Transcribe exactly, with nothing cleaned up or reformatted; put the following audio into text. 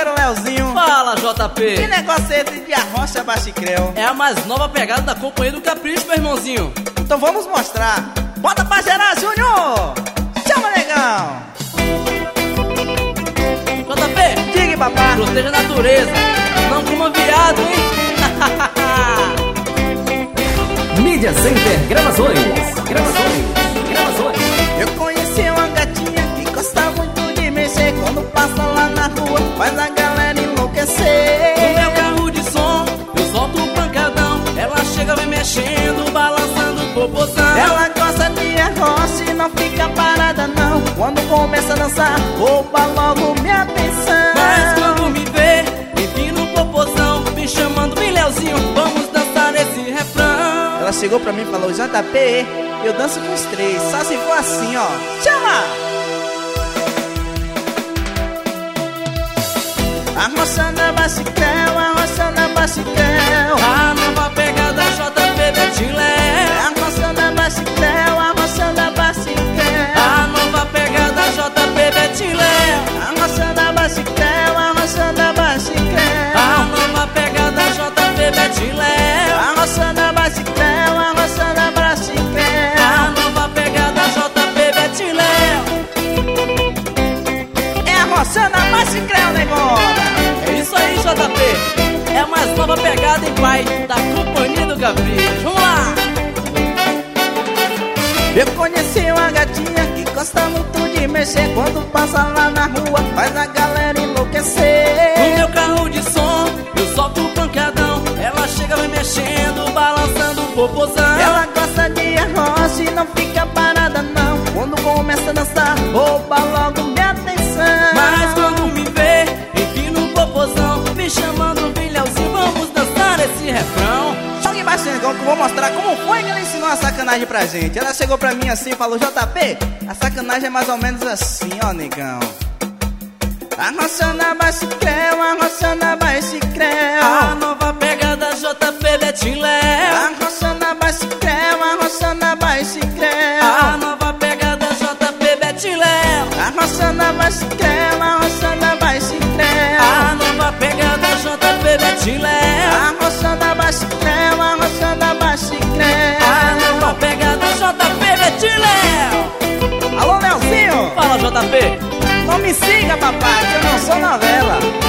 parceiro Leozinho. Fala, J P. Que negócio é esse de Arrocha Bachicrel? É a mais nova pegada da Companhia do Capricho, meu irmãozinho. Então vamos mostrar. Bota pra gerar, Júnior. Chama, negão. J P, diga, papá. Proteja a natureza, não coma viado, hein? Mídia Center Gravações. Gravações. Gravações. Eu conheci uma gatinha que gosta muito de mexer. Quando passa lá na rua, faz a galera enlouquecer. No meu carro de som, eu solto o pancadão. Ela chega, vem mexendo, balançando o popozão. Ela gosta de arrocha e não fica parada não. Quando começa a dançar, rouba logo minha atenção. Mas quando me vê, empina o popozão, me chamando, vem Leozinho, vamos dançar esse refrão. Ela chegou pra mim e falou: J P, eu danço com os três, só se for assim, ó. Chama! Arrochando a Bachicrel, arrochando a Bachicrel. A nova pegada J P Betilé. Arrochando a Bachicrel, arrochando a Bachicrel. A nova pegada J P Betilé. Arrochando a Bachicrel, arrochando a Bachicrel. A nova pegada J P Betilé. Arrochando a Bachicrel, arrochando a Bachicrel. A nova pegada J P Betilé. É arrochando a Bachicrel, negona. É isso aí, J P. É a mais nova pegada em pai da Companhia do Capricho. Vamos lá! Eu conheci uma gatinha que gosta muito de mexer. Quando passa lá na rua, faz a galera enlouquecer. No meu carro de som, eu solto o pancadão. Ela chega, vem mexendo, balançando o popozão. Ela gosta de arrocha e não fica parada não. Quando começa a dançar, rouba logo minha atenção. Mas quando me vê, empina o popozão, me chamando, vem Leozinho, vamos dançar esse refrão. Joga embaixo, negão, que eu vou mostrar como foi que ela ensinou a sacanagem pra gente. Ela chegou pra mim assim e falou: J P, a sacanagem é mais ou menos assim, ó, negão. Arrochando a Bachicrel, arrochando a Bachicrel. A nova pegada J P Betilé. Arrochando a Bachicrel, arrochando a Bachicrel. A nova pegada J P Betilé. Arrochando a Bachicrel, arrochando a Bachicrel. A nova pegada J P Betilé. Arrochando a Bachicrel, arrochando a Bachicrel. A nova pegada J P Betilé. Alô, Leozinho. Fala, J P. Não me siga, papai, que eu não sou novela.